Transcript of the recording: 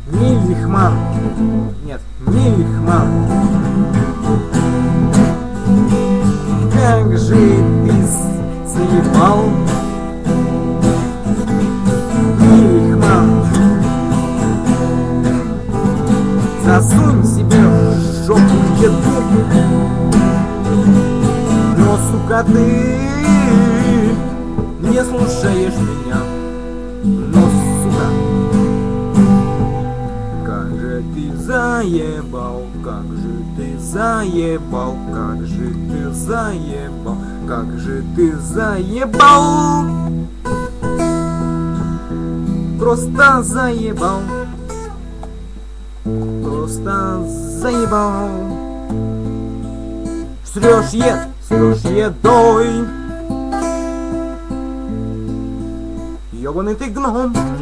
Мильхман. Нет, Мильхман. Как же ты заебал, Мильхман. Засунь себе в жопу еду. Но, сука, ты не слушаешь меня. Но, сука, как же ты заебал, как же ты заебал, как же ты заебал, как же ты заебал. Просто заебал. Просто заебал. Срёшь едой. Ёбаный ты гном.